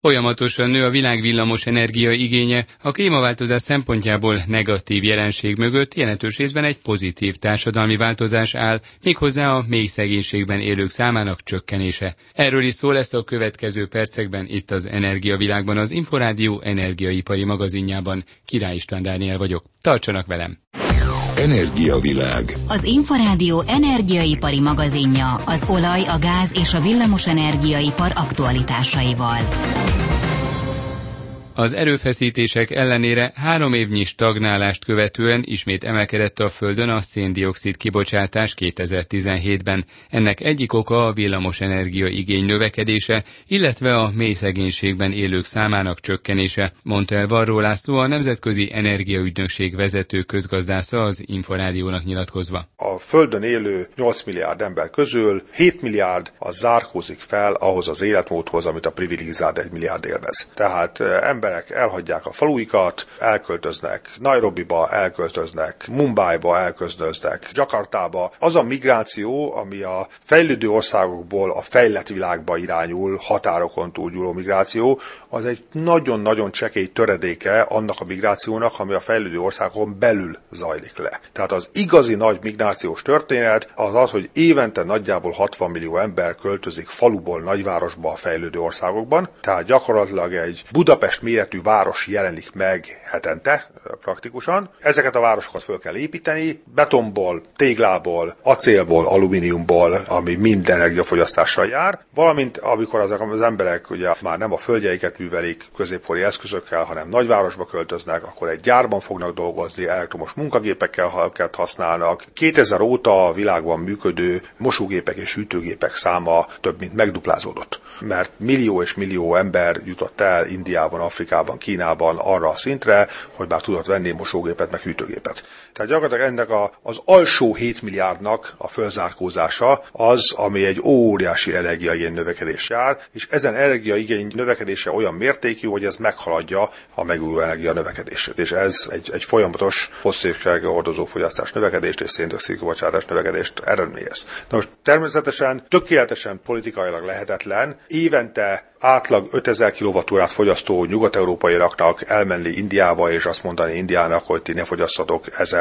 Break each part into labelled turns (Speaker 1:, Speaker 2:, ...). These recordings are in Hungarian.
Speaker 1: Folyamatosan nő a világ villamos energia igénye, a klímaváltozás szempontjából negatív jelenség mögött jelentős részben egy pozitív társadalmi változás áll, méghozzá a mély szegénységben élők számának csökkenése. Erről is szó lesz a következő percekben itt az Energiavilágban, az Inforádió energiaipari magazinjában. Király István Dániel vagyok. Tartsanak velem!
Speaker 2: Energiavilág.
Speaker 3: Az Inforádió energiaipari magazinja az olaj, a gáz és a villamos energiaipar aktualitásaival.
Speaker 1: Az erőfeszítések ellenére 3 évnyi stagnálást követően ismét emelkedett a Földön a szén-dioxid kibocsátás 2017-ben. Ennek egyik oka a villamosenergia igény növekedése, illetve a mély szegénységben élők számának csökkenése, mondta el Varró László, a Nemzetközi Energiaügynökség vezető közgazdásza az Inforádiónak nyilatkozva.
Speaker 4: A Földön élő 8 milliárd ember közül 7 milliárd az zárkózik fel ahhoz az életmódhoz, amit a privilegizált 1 milliárd élvez. Tehát emberek elhagyják a faluikat, elköltöznek Nairobiba, elköltöznek Mumbaiba, elköltöznek Jakartába. Az a migráció, ami a fejlődő országokból a fejlett világba irányul, határokon túlnyúló migráció, az egy nagyon-nagyon csekély töredéke annak a migrációnak, ami a fejlődő országokon belül zajlik le. Tehát az igazi nagy migrációs történet az az, hogy évente nagyjából 60 millió ember költözik faluból nagyvárosba a fejlődő országokban, tehát gyakorlatilag egy Budapest méretű város jelenik meg hetente praktikusan. Ezeket a városokat föl kell építeni, betonból, téglából, acélból, alumíniumból, ami mind energiafogyasztással jár, valamint amikor az emberek ugye már nem a földjeiket művelik középkori eszközökkel, hanem nagyvárosba költöznek, akkor egy gyárban fognak dolgozni, elektromos munkagépekkel használnak. 2000 óta a világban működő mosógépek és hűtőgépek száma több mint megduplázódott, mert millió és millió ember jutott el Indiában, Afrikában, Kínában arra a szintre, hogy már tudott venni mosógépet, meg hűtőgépet. Tehát gyakorlatilag ennek az alsó 7 milliárdnak a fölzárkózása az, ami egy óriási energiaigény növekedés jár, és ezen energiaigény növekedése olyan mértékű, hogy ez meghaladja a megújuló energia növekedését. És ez egy folyamatos fosszilis hordozó fogyasztás növekedést és szén-dioxid kibocsátás növekedést eredményez. Na most természetesen tökéletesen politikailag lehetetlen évente átlag 5000 kWh fogyasztó nyugat-európaiaknak elmenni Indiába, és azt mondani Indiának, hogy ti ne fogyasszatok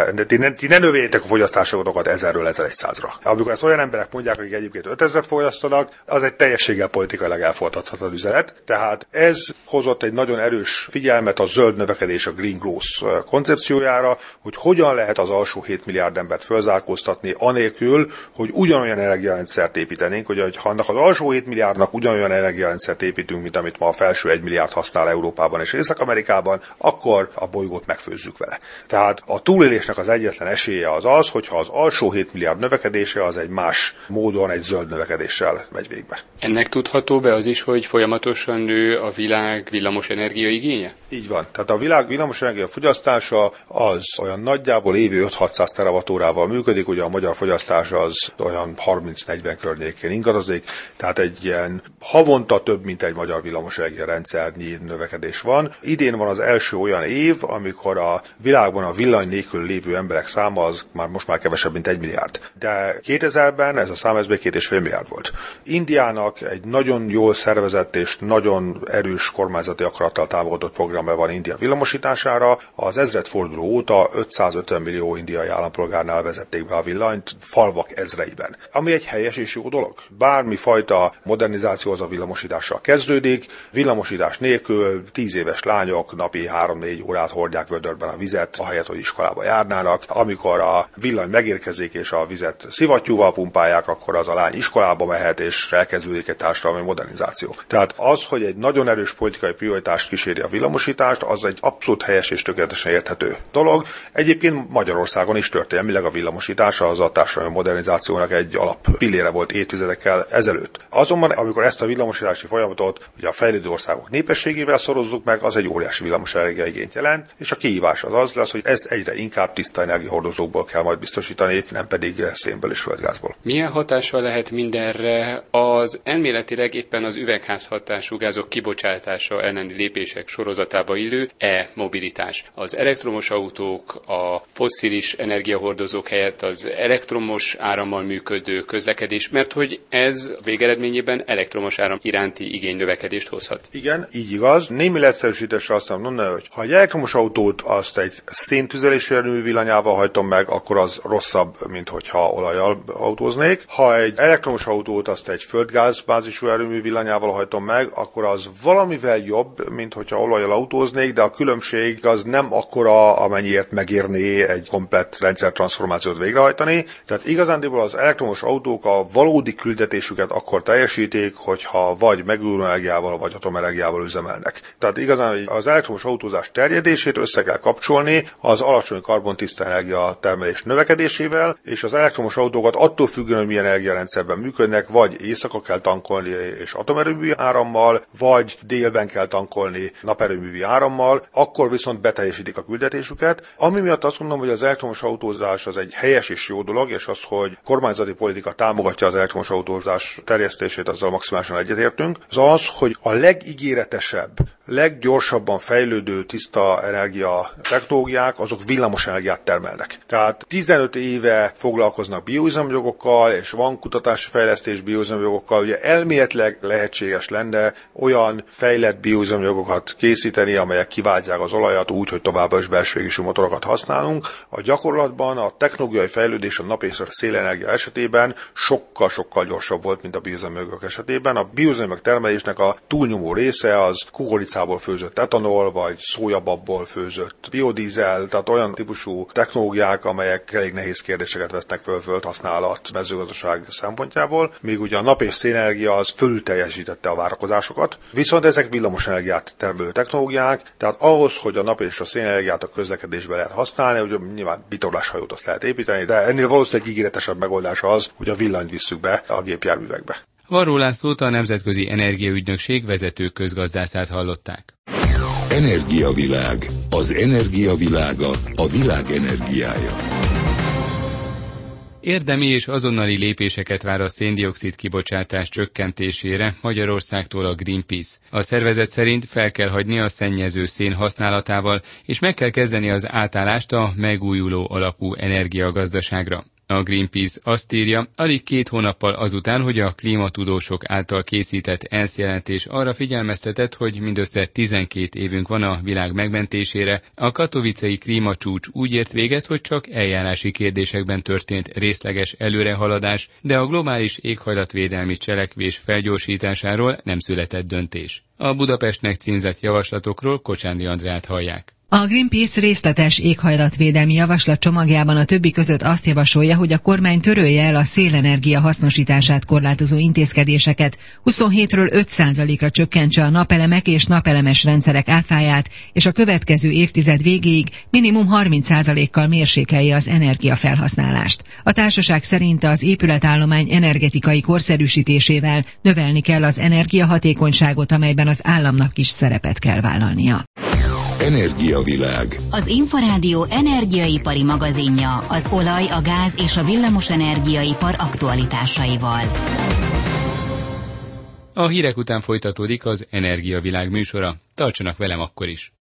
Speaker 4: ti ne növéljétek a fogyasztásokat 1000-ről 1100-ra. Amikor ezt olyan emberek mondják, akik egyébként 5000-et fogyasztanak, az egy teljességgel politikailag elfogadhatatlan üzenet. Tehát ez hozott egy nagyon erős figyelmet a zöld növekedés, a green growth koncepciójára, hogy hogyan lehet az alsó 7 milliárd embert fölzárkóztatni anélkül, hogy ugyanolyan energiarendszert építenénk, hogy ha annak az alsó 7 milliárdnak ugyanolyan energiarendszert építünk, mint amit ma a felső 1 milliárd használ Európában és Észak-Amerikában, akkor a bolygót megfőzzük vele. Tehát a túlélésnek az egyetlen esélye az, hogyha az alsó 7 milliárd növekedése az egy más módon, egy zöld növekedéssel megy végbe.
Speaker 1: Ennek tudható be az is, hogy folyamatosan nő a világ villamosenergia igénye?
Speaker 4: Így van. Tehát a világ villamosenergia fogyasztása az olyan nagyjából évi 5-600 terawattórával működik, ugye a magyar fogyasztás az olyan 30-40 környékén ingadozik, tehát egy ilyen havonta több mint egy magyar villamosenergia rendszernyi növekedés van. Idén van az első olyan év, amikor a világban a villany nélkül lévő emberek száma az most már kevesebb, mint 1 milliárd. De 2000-ben ez a szám még 2,5 milliárd volt. Indiának egy nagyon jól szervezett és nagyon erős kormányzati akarattal támogatott programja van India villamosítására. Az ezredforduló óta 550 millió indiai állampolgárnál vezették be a villanyt falvak ezreiben. Ami egy helyes és jó dolog. Bármifajta modernizáció az a villamosítással kezdődik. Villamosítás nélkül 10 éves lányok napi 3-4 órát hordják vödörben a vizet, ahelyett, hogy iskolába járnának. Amikor a villany megérkezik és a vizet szivattyúval pumpálják, akkor az a lány iskolába mehet és elkezdődik egy társadalmi modernizáció. Tehát az, hogy egy nagyon erős politikai prioritást kíséri a villamosítást, az egy abszolút helyes és tökéletesen érthető dolog. Egyébként Magyarországon is történelmileg a villamosítás az a társadalmi modernizációnak egy alappillére volt évtizedekkel ezelőtt. Azonban, amikor ezt a villamosítási folyamatot ugye a fejlődő országok népességével szorozzuk határozzuk meg, az egy óriási villamosenergia igényt jelent, és a kihívás az lesz, hogy ezt egyre inkább tiszta energiahordozókból kell majd biztosítani, nem pedig szénből és földgázból.
Speaker 1: Milyen hatással lehet mindenre az elméletileg éppen az üvegházhatású gázok kibocsátása elleni lépések sorozatába illő e-mobilitás? Az elektromos autók, a fosszilis energiahordozók helyett az elektromos árammal működő közlekedés, mert hogy ez végeredményében elektromos áram iránti igénynövekedést hozhat.
Speaker 4: Igen, így igaz. Némi leegyszerűsítésre azt mondani, hogy ha egy elektromos autót azt egy széntüzelésű erőmű villanyával hajtom meg, akkor az rosszabb, mint hogyha olajjal autóznék. Ha egy elektromos autót azt egy földgázbázisú erőmű villanyával hajtom meg, akkor az valamivel jobb, mint hogyha olajjal autóznék, de a különbség az nem akkora, amennyiért megérné egy komplett rendszertranszformációt végrehajtani. Tehát igazándiból az elektromos autók a valódi küldetésüket akkor teljesítik, hogyha vagy megújuló energiával, vagy atomenergiával üzemelnek. Tehát igazán az elektromos autózás terjedését össze kell kapcsolni az alacsony karbontiszta energia termelés növekedésével, és az elektromos autókat attól függően, hogy milyen energiarendszerben működnek, vagy éjszaka kell tankolni és atomerőművi árammal, vagy délben kell tankolni naperőművi árammal, akkor viszont beteljesítik a küldetésüket. Ami miatt azt mondom, hogy az elektromos autózás az egy helyes és jó dolog, és az, hogy kormányzati politika támogatja az elektromos autózás terjesztését, azzal maximálisan egyetértünk, az az, hogy a legígéretesebb, leggyorsabban fejlődő tiszta energia technológiák, azok villamos energiát termelnek. Tehát 15 éve foglalkoznak bioüzemjogokkal, és van kutatási fejlesztés bioüzemjogokkal. Ugye elméletileg lehetséges lenne olyan fejlett bioüzemjogokat készíteni, amelyek kiváltják az olajat úgy, hogy továbbá is belső égésű motorokat használunk. A gyakorlatban a technológiai fejlődés a nap és a szélenergia esetében sokkal gyorsabb volt, mint a bioüzemjogok esetében. A bioüzemjog termelésnek a túlnyomó része az kukoricából főzött etanol, vagy szójababból főzött biodízel, tehát olyan típusú technológiák, amelyek elég nehéz kérdéseket vesznek föl földhasználat, mezőgazdaság szempontjából, míg ugye a nap és szélenergia az fölül teljesítette a várakozásokat. Viszont ezek villamos energiát termelő technológiák, tehát ahhoz, hogy a nap és a szélenergiát a közlekedésbe lehet használni, ugye nyilván vitorláshajót azt lehet építeni, de ennél valószínűleg ígéretesebb megoldás az, hogy a villanyt visszük be a gépjárművekbe.
Speaker 1: Varró Lászlót, a Nemzetközi Energiaügynökség vezető közgazdászát hallották.
Speaker 2: Energiavilág. Az energia világa, a világ energiája.
Speaker 1: Érdemi és azonnali lépéseket vár a szén-dioxid kibocsátás csökkentésére Magyarországtól a Greenpeace. A szervezet szerint fel kell hagyni a szennyező szén használatával, és meg kell kezdeni az átállást a megújuló alapú energiagazdaságra. A Greenpeace azt írja, alig 2 hónappal azután, hogy a klímatudósok által készített ENSZ jelentés arra figyelmeztetett, hogy mindössze 12 évünk van a világ megmentésére, a katowicei klímacsúcs úgy ért véget, hogy csak eljárási kérdésekben történt részleges előrehaladás, de a globális éghajlatvédelmi cselekvés felgyorsításáról nem született döntés. A Budapestnek címzett javaslatokról Kocsándi Andrát hallják.
Speaker 5: A Greenpeace részletes éghajlatvédelmi javaslat csomagjában a többi között azt javasolja, hogy a kormány törölje el a szélenergia hasznosítását korlátozó intézkedéseket, 27-ről 5%-ra csökkentse a napelemek és napelemes rendszerek áfáját, és a következő évtized végéig minimum 30%-kal mérsékelje az energiafelhasználást. A társaság szerint az épületállomány energetikai korszerűsítésével növelni kell az energiahatékonyságot, amelyben az államnak is szerepet kell vállalnia.
Speaker 2: Energiavilág.
Speaker 3: Az Inforádió energiaipari magazinja az olaj, a gáz és a villamos energiaipar aktualitásaival.
Speaker 1: A hírek után folytatódik az Energiavilág műsora. Tartsanak velem akkor is!